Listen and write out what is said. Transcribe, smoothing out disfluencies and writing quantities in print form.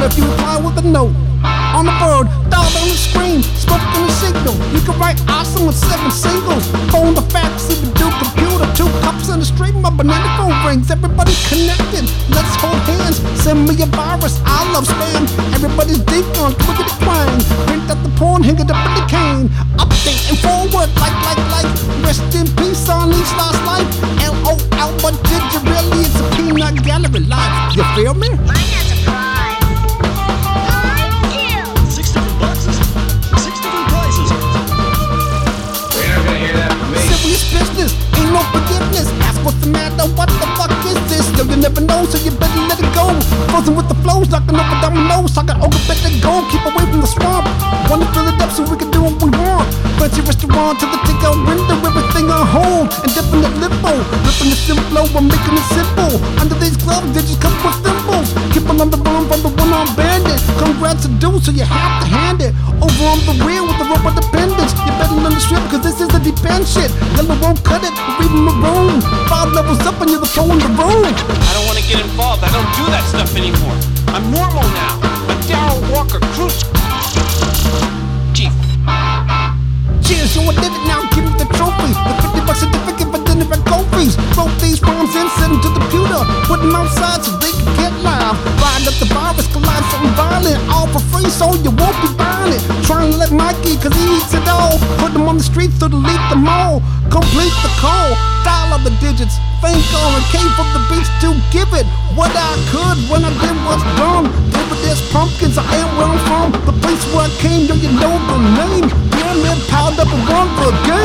if you reply with a note. On the bird, dial on the screen, smoke on the signal. You can write awesome with 7 singles. Phone the fax, even do computer. 2 cups in the street, my banana phone rings. Everybody connected, let's hold hands. Send me a virus, I love spam. Everybody's deep on quick at twang. Print out the porn, hang it up in the cane. Update and forward, like. Rest in peace on each last life. LOL, but did you really? It's a peanut gallery life. You feel me? Mine has a prize. Mine too. 6 different boxes, 6 different prices. You're not gonna hear that from me. Serious business, ain't no forgiveness. Ask what's the matter, what the fuck is this? Yo, you never know, so you better let it go. Frozen with the flows, knocking over dominoes. I got over, better go, keep away from the swamp. Wanna fill it up so we can do what we want. Fancy restaurant to the take-out window, everything on hold. And dipping the limbo, ripping the simple, I'm making it simple. Under these gloves, they just come with thimbles. Keeping on the run from the one-armed bandit. Congrats to do, so you have to hand it. Over on the wheel with the rope of dependence. You better learn the strip, cause this is the deep end shit. Yellow won't cut it, we're reading the room. 5 levels up and you're the pro in the room. I don't want to get involved. I don't do that stuff anymore. I'm normal now. I'm Darryl Walker, cruise chief. Cheers, yo, I did it now, give me the trophy. The $50 certificate for dinner at Kofi's. Wrote these rhymes in, sent them to the computer. Put them outside so they can get live. Riding up the virus, collide something violent. All for free, so you won't be buying it. Trying to let Mikey, cause he eats it all. Put them on the streets to delete them all. Complete the call, dial up the digits. Thank God and came from the beach to give it what I could when I did what's done. Over there's pumpkins, I am where I'm from. The place where I came, yo, you know the name. Pyramid piled up and run for a game.